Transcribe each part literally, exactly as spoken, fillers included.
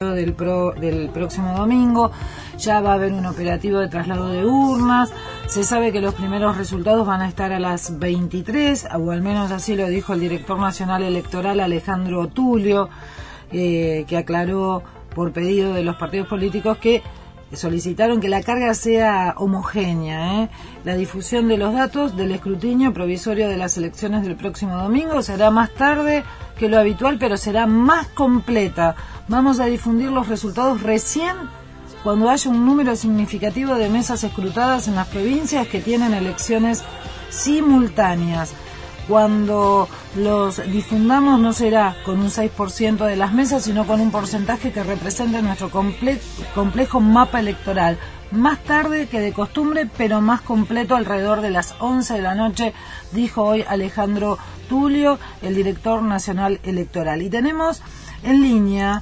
Del, pro, del próximo domingo. Ya va a haber un operativo de traslado de urnas. Se sabe que los primeros resultados van a estar a las veintitrés, o al menos así lo dijo el director nacional electoral Alejandro Tulio, eh, que aclaró por pedido de los partidos políticos que solicitaron que la carga sea homogénea. ¿eh? La difusión de los datos del escrutinio provisorio de las elecciones del próximo domingo será más tarde que lo habitual, pero será más completa. Vamos a difundir los resultados recién cuando haya un número significativo de mesas escrutadas en las provincias que tienen elecciones simultáneas. Cuando los difundamos no será con un seis por ciento de las mesas, sino con un porcentaje que represente nuestro comple- complejo mapa electoral. Más tarde que de costumbre, pero más completo, alrededor de las once de la noche, dijo hoy Alejandro Tulio, el director nacional electoral. Y tenemos en línea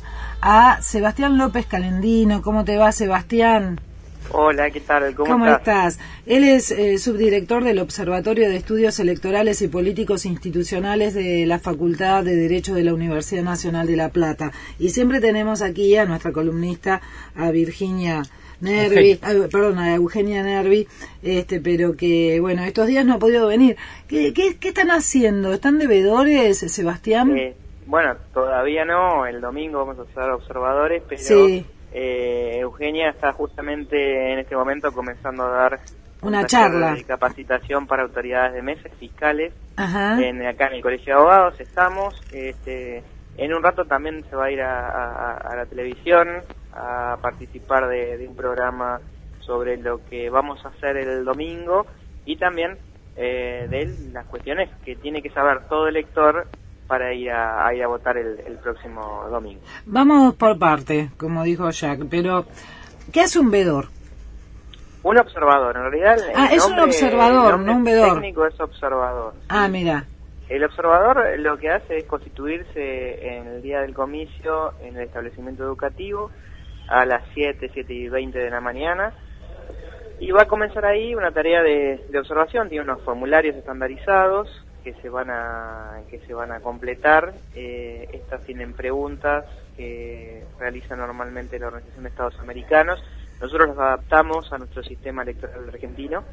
a Sebastián López Calendino. ¿Cómo te va, Sebastián? Hola, ¿qué tal? ¿Cómo, ¿Cómo estás? estás? Él es eh, subdirector del Observatorio de Estudios Electorales y Políticos Institucionales de la Facultad de Derecho de la Universidad Nacional de La Plata. Y siempre tenemos aquí a nuestra columnista, a Virginia Nervi, a, perdón, a Eugenia Nervi, este, pero que, bueno, estos días no ha podido venir. ¿Qué, qué, qué están haciendo? ¿Están de veedores, Sebastián? Eh, bueno, todavía no. El domingo vamos a ser observadores, pero... Sí. Eh, Eugenia está justamente en este momento comenzando a dar una un charla de capacitación para autoridades de mesa fiscales. Ajá. En, acá en el Colegio de Abogados estamos. Este, en un rato también se va a ir a, a, a la televisión a participar de, de un programa sobre lo que vamos a hacer el domingo y también eh, de las cuestiones que tiene que saber todo elector para ir a, a ir a votar el, el próximo domingo. Vamos por parte, como dijo Jack, pero ¿qué hace un veedor? Un observador, en realidad. Ah, es nombre, un observador, no un veedor. El técnico es observador. Ah, mira. El observador lo que hace es constituirse en el día del comicio en el establecimiento educativo a las siete, siete y veinte de la mañana. Y va a comenzar ahí una tarea de, de observación. Tiene unos formularios estandarizados que se van a que se van a completar. Eh, estas tienen preguntas que realizan normalmente la Organización de Estados Americanos. Nosotros las adaptamos a nuestro sistema electoral argentino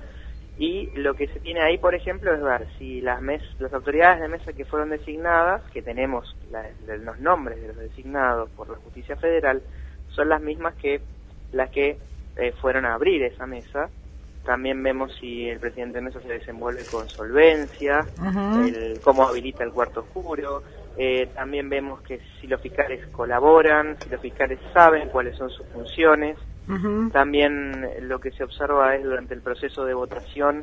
y lo que se tiene ahí, por ejemplo, es ver si las mes las autoridades de mesa que fueron designadas, que tenemos la, los nombres de los designados por la Justicia Federal, son las mismas que las que eh, fueron a abrir esa mesa. También vemos si el presidente de mesa se desenvuelve con solvencia, uh-huh. el, cómo habilita el cuarto oscuro. Eh, también vemos que si los fiscales colaboran, si los fiscales saben cuáles son sus funciones. Uh-huh. También lo que se observa es durante el proceso de votación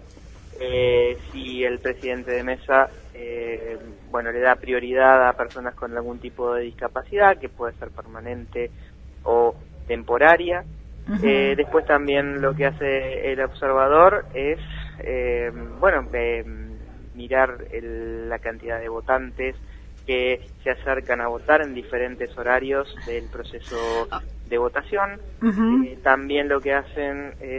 eh, si el presidente de mesa eh, bueno le da prioridad a personas con algún tipo de discapacidad, que puede ser permanente o temporaria. Uh-huh. Eh, después también lo que hace el observador es, eh, bueno, eh, mirar el, la cantidad de votantes que se acercan a votar en diferentes horarios del proceso de votación. Uh-huh. Eh, también lo que hacen es,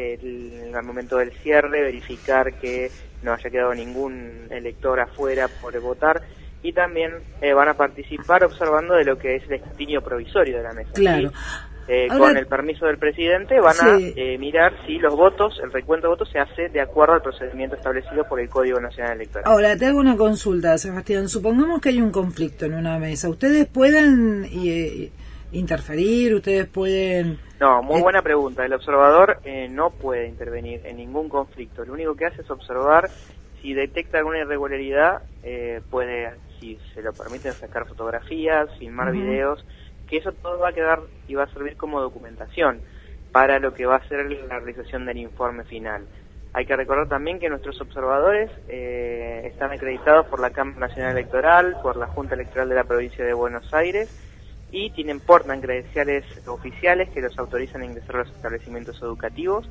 el, al momento del cierre, verificar que no haya quedado ningún elector afuera por votar. Y también eh, van a participar observando de lo que es el escrutinio provisorio de la mesa. Claro. Eh, Ahora, con el permiso del presidente van sí. a eh, mirar si los votos, el recuento de votos se hace de acuerdo al procedimiento establecido por el Código Nacional Electoral. Ahora, te hago una consulta, Sebastián. Supongamos que hay un conflicto en una mesa. ¿Ustedes pueden eh, interferir? ¿Ustedes pueden...? No, muy eh... buena pregunta. El observador eh, no puede intervenir en ningún conflicto. Lo único que hace es observar. Si detecta alguna irregularidad, eh, puede, si se lo permiten, sacar fotografías, filmar uh-huh. videos, que eso todo va a quedar y va a servir como documentación para lo que va a ser la realización del informe final. Hay que recordar también que nuestros observadores eh, están acreditados por la Cámara Nacional Electoral, por la Junta Electoral de la Provincia de Buenos Aires y tienen portan credenciales oficiales que los autorizan a ingresar a los establecimientos educativos.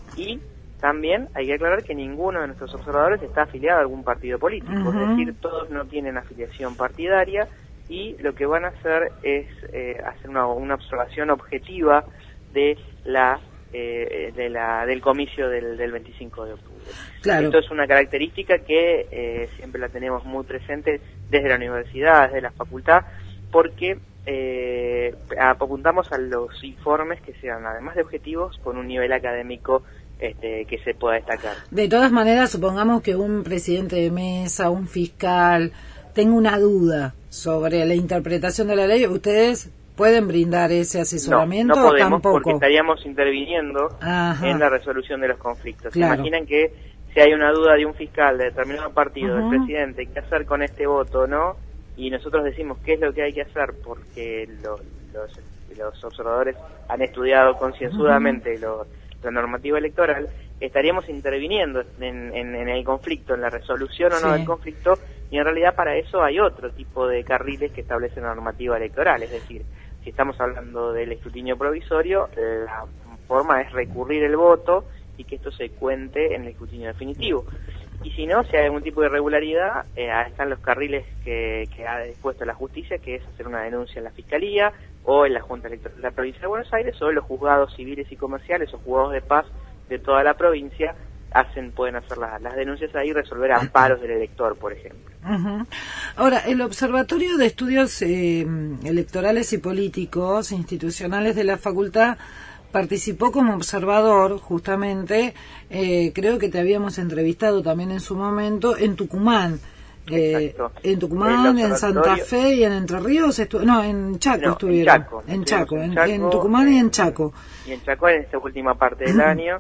Y también hay que aclarar que ninguno de nuestros observadores está afiliado a algún partido político, uh-huh. es decir, todos no tienen afiliación partidaria y lo que van a hacer es eh, hacer una, una observación objetiva de la eh, de la del comicio del, del veinticinco de octubre. Claro. Esto es una característica que eh, siempre la tenemos muy presente desde la universidad, desde la facultad, porque eh, apuntamos a los informes que sean, además de objetivos, con un nivel académico este, que se pueda destacar. De todas maneras, supongamos que un presidente de mesa, un fiscal, tenga una duda sobre la interpretación de la ley, ¿ustedes pueden brindar ese asesoramiento? No, no podemos, tampoco, porque estaríamos interviniendo Ajá. en la resolución de los conflictos. Claro. Imaginen que si hay una duda de un fiscal de determinado partido, Uh-huh. del presidente, qué hacer con este voto o no, y nosotros decimos qué es lo que hay que hacer porque lo, los, los observadores han estudiado concienzudamente uh-huh. lo, la normativa electoral, estaríamos interviniendo en, en, en el conflicto, en la resolución o sí. no del conflicto, y en realidad para eso hay otro tipo de carriles que establece la normativa electoral, es decir, si estamos hablando del escrutinio provisorio, la forma es recurrir el voto y que esto se cuente en el escrutinio definitivo. Y si no, si hay algún tipo de irregularidad, eh, ahí están los carriles que, que ha dispuesto la justicia, que es hacer una denuncia en la Fiscalía o en la Junta Electoral de la Provincia de Buenos Aires o en los juzgados civiles y comerciales o juzgados de paz de toda la provincia, hacen pueden hacer las, las denuncias ahí y resolver amparos del elector, por ejemplo. Uh-huh. Ahora, el Observatorio de Estudios eh, Electorales y Políticos Institucionales de la Facultad participó como observador, justamente, eh, creo que te habíamos entrevistado también en su momento, en Tucumán. Eh, en Tucumán, en Santa Fe y en Entre Ríos, estu- no, en Chaco no, estuvieron. En Chaco, en, Chaco, en, Chaco en Tucumán y en Chaco. Y en Chaco en esta última parte del año.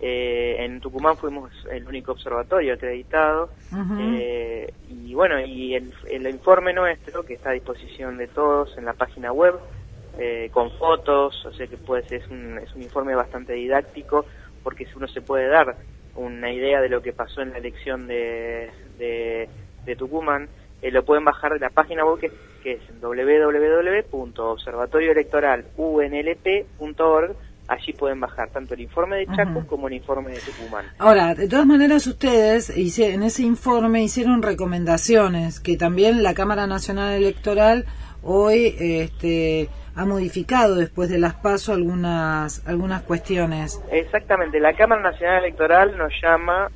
Eh, en Tucumán fuimos el único observatorio acreditado. Uh-huh. eh, y bueno, y el, el informe nuestro, que está a disposición de todos en la página web, eh, con fotos, o sea que puede ser, es un, es un informe bastante didáctico, porque uno se puede dar una idea de lo que pasó en la elección de, de, de Tucumán. Eh, lo pueden bajar de la página web que, que es doble u doble u doble u punto observatorio electoral u n l p punto org. Allí pueden bajar tanto el informe de Chaco uh-huh. como el informe de Tucumán. Ahora, de todas maneras, ustedes en ese informe hicieron recomendaciones que también la Cámara Nacional Electoral hoy este, ha modificado después de las PASO algunas algunas cuestiones. Exactamente, la Cámara Nacional Electoral nos llama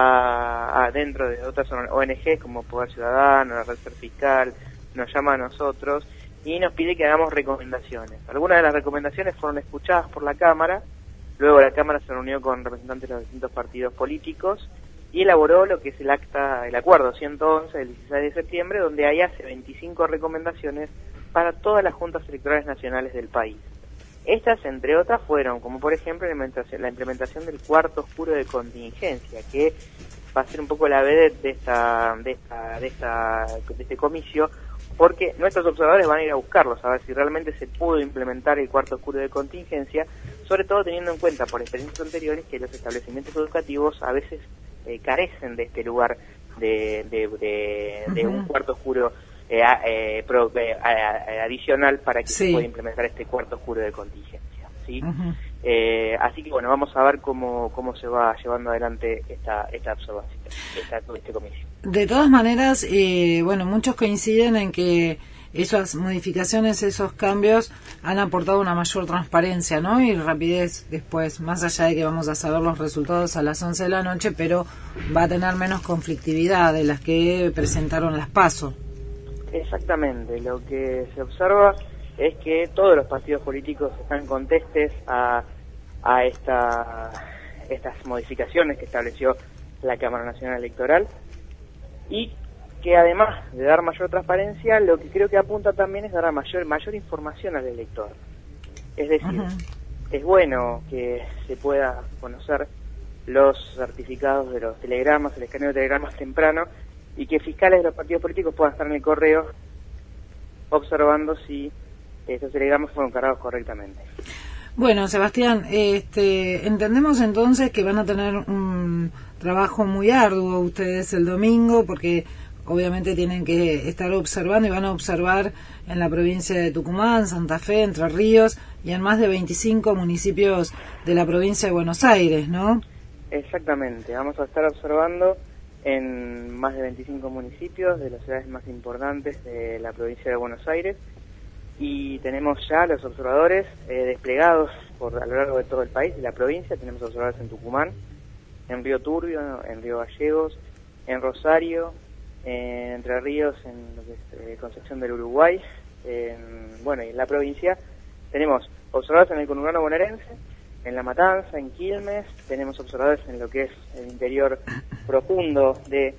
a, a dentro de otras O N G como Poder Ciudadano, la Red Ser Fiscal, nos llama a nosotros y nos pide que hagamos recomendaciones. Algunas de las recomendaciones fueron escuchadas por la Cámara, luego la Cámara se reunió con representantes de los distintos partidos políticos y elaboró lo que es el acta, el acuerdo ciento once del dieciséis de septiembre, donde hay hace veinticinco recomendaciones para todas las juntas electorales nacionales del país. Estas, entre otras, fueron, como por ejemplo, la implementación, la implementación del cuarto oscuro de contingencia, que va a ser un poco la vedette de esta, de esta, de esta, de este comicio, porque nuestros observadores van a ir a buscarlos, a ver si realmente se pudo implementar el cuarto oscuro de contingencia, sobre todo teniendo en cuenta por experiencias anteriores que los establecimientos educativos a veces eh, carecen de este lugar de, de, de, de uh-huh. un cuarto oscuro eh, eh, pro, eh, adicional para que sí. se pueda implementar este cuarto oscuro de contingencia, ¿sí? Uh-huh. Eh, así que bueno, vamos a ver cómo cómo se va llevando adelante esta esta observación, esta, este comicio. De todas maneras, eh, bueno, muchos coinciden en que esas modificaciones, esos cambios han aportado una mayor transparencia, ¿no? Y rapidez después, más allá de que vamos a saber los resultados a las once de la noche, pero va a tener menos conflictividad de las que presentaron las PASO. Exactamente, lo que se observa es que todos los partidos políticos están contestes a, a esta, estas modificaciones que estableció la Cámara Nacional Electoral y que además de dar mayor transparencia, lo que creo que apunta también es dar mayor, mayor información al elector. Es decir, uh-huh. es bueno que se pueda conocer los certificados de los telegramas, el escaneo de telegramas temprano, y que fiscales de los partidos políticos puedan estar en el correo observando si estos telegramas fueron cargados correctamente. Bueno, Sebastián, este, entendemos entonces que van a tener un trabajo muy arduo ustedes el domingo, porque obviamente tienen que estar observando y van a observar en la provincia de Tucumán, Santa Fe, Entre Ríos y en más de veinticinco municipios de la provincia de Buenos Aires, ¿no? Exactamente, vamos a estar observando en más de veinticinco municipios de las ciudades más importantes de la provincia de Buenos Aires y tenemos ya los observadores eh, desplegados por a lo largo de todo el país y la provincia. Tenemos observadores en Tucumán, en Río Turbio, en Río Gallegos, en Rosario, en Entre Ríos, en lo que es, eh, Concepción del Uruguay, En, bueno, y en la provincia tenemos observadores en el conurbano bonaerense, en La Matanza, en Quilmes, tenemos observadores en lo que es el interior profundo de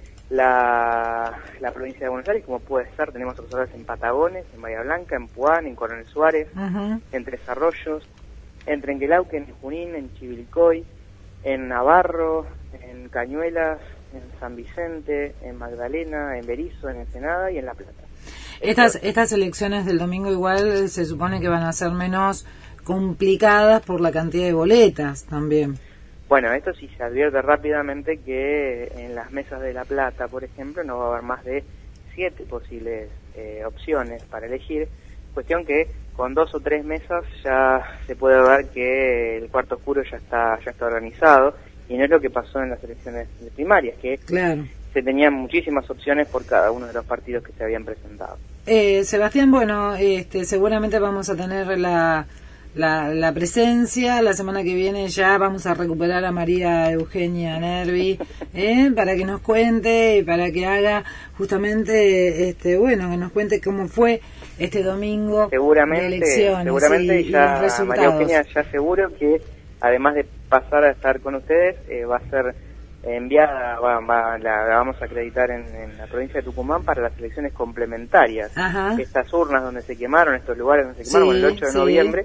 la, la provincia de Buenos Aires, como puede ser, tenemos observadores en Patagones, en Bahía Blanca, en Puan, en Coronel Suárez, uh-huh. en Tres Arroyos, en Trenquelauquen, en Junín, en Chivilcoy, en Navarro, en Cañuelas, en San Vicente, en Magdalena, en Berisso, en Ensenada y en La Plata. Estas, estas elecciones del domingo igual se supone que van a ser menos complicadas por la cantidad de boletas también. Bueno, esto sí se advierte rápidamente que en las mesas de La Plata, por ejemplo, no va a haber más de siete posibles eh, opciones para elegir, cuestión que con dos o tres mesas ya se puede ver que el cuarto oscuro ya está ya está organizado, y no es lo que pasó en las elecciones primarias, que claro. se tenían muchísimas opciones por cada uno de los partidos que se habían presentado. Eh, Sebastián, bueno, este, seguramente vamos a tener la, la, la presencia, la semana que viene ya vamos a recuperar a María Eugenia Nervi, ¿eh? para que nos cuente y para que haga justamente, este, bueno, que nos cuente cómo fue este domingo seguramente, de elecciones seguramente y, ya y los María Eugenia ya seguro que además de pasar a estar con ustedes, eh, va a ser enviada, va, va, la, la vamos a acreditar en, en la provincia de Tucumán para las elecciones complementarias. Ajá. Estas urnas donde se quemaron, estos lugares donde se quemaron, sí, el ocho de sí. noviembre,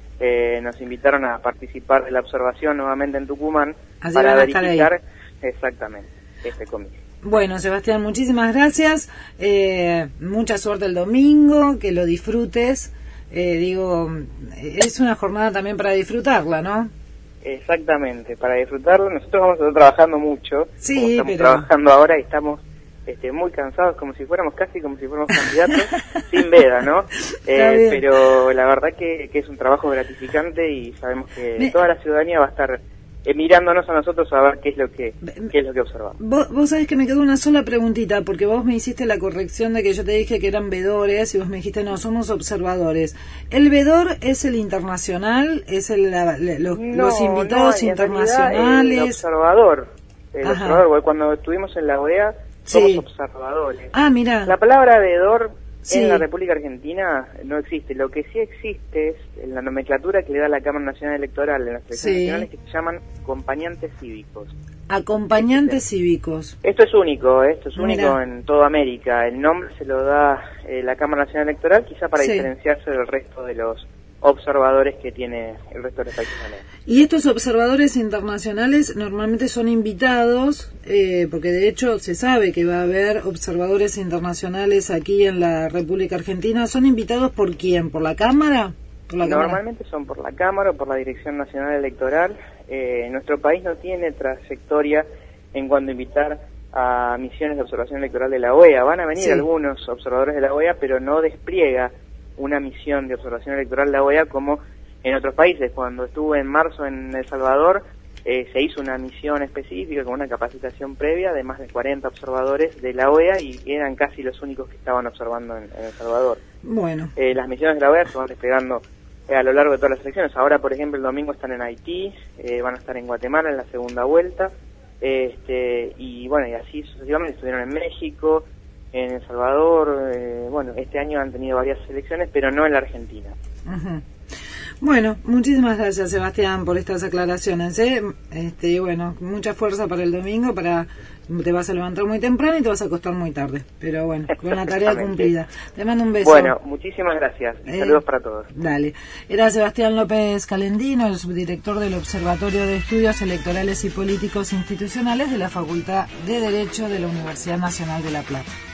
eh, nos invitaron a participar de la observación nuevamente en Tucumán. Así para verificar exactamente este comicio. Bueno, Sebastián, muchísimas gracias, eh, mucha suerte el domingo, que lo disfrutes, eh, digo, es una jornada también para disfrutarla, ¿no? Exactamente, para disfrutarlo. Nosotros vamos a estar trabajando mucho, sí, como estamos pero... trabajando ahora y estamos este, muy cansados, como si fuéramos casi como si fuéramos candidatos, sin veda, ¿no? Eh, pero la verdad que, que es un trabajo gratificante y sabemos que Me... toda la ciudadanía va a estar eh, mirándonos a nosotros a ver qué es lo que qué es lo que observamos. Vos, vos sabés que me quedó una sola preguntita, porque vos me hiciste la corrección de que yo te dije que eran vedores y vos me dijiste no, somos observadores. ¿El vedor es el internacional? ¿Es el, la, los, no, los invitados no, internacionales? El observador. El Ajá. observador, cuando estuvimos en la O E A somos sí. observadores. Ah, mira. La palabra vedor sí. en la República Argentina no existe. Lo que sí existe es la nomenclatura que le da la Cámara Nacional Electoral en las elecciones sí. nacionales, que se llaman acompañantes cívicos. Acompañantes este, cívicos. Esto es único, esto es único Mira. en toda América. El nombre se lo da eh, la Cámara Nacional Electoral, quizá para sí. diferenciarse del resto de los observadores que tiene el resto de los países. Y estos observadores internacionales normalmente son invitados, eh, porque de hecho se sabe que va a haber observadores internacionales aquí en la República Argentina. ¿Son invitados por quién? ¿Por la Cámara? ¿Por la Normalmente Cámara? son por la Cámara o por la Dirección Nacional Electoral. Eh, nuestro país no tiene trayectoria en cuanto a invitar a misiones de observación electoral de la O E A. Van a venir sí. algunos observadores de la O E A, pero no despliega una misión de observación electoral de la O E A como en otros países. Cuando estuve en marzo en El Salvador, eh, se hizo una misión específica con una capacitación previa de más de cuarenta observadores de la O E A y eran casi los únicos que estaban observando en, en El Salvador. Bueno. Eh, las misiones de la O E A se van desplegando eh, a lo largo de todas las elecciones. Ahora, por ejemplo, el domingo están en Haití, eh, van a estar en Guatemala en la segunda vuelta, eh, este y bueno, y así sucesivamente. Estuvieron en México, en El Salvador, eh, bueno, este año han tenido varias elecciones, pero no en la Argentina. Uh-huh. Bueno, muchísimas gracias, Sebastián, por estas aclaraciones, ¿eh? Este, bueno, mucha fuerza para el domingo, para te vas a levantar muy temprano y te vas a acostar muy tarde, pero bueno, con la tarea cumplida. Te mando un beso. Bueno, muchísimas gracias y eh, saludos para todos. Dale. Era Sebastián López Calendino, el subdirector del Observatorio de Estudios Electorales y Políticos Institucionales de la Facultad de Derecho de la Universidad Nacional de La Plata.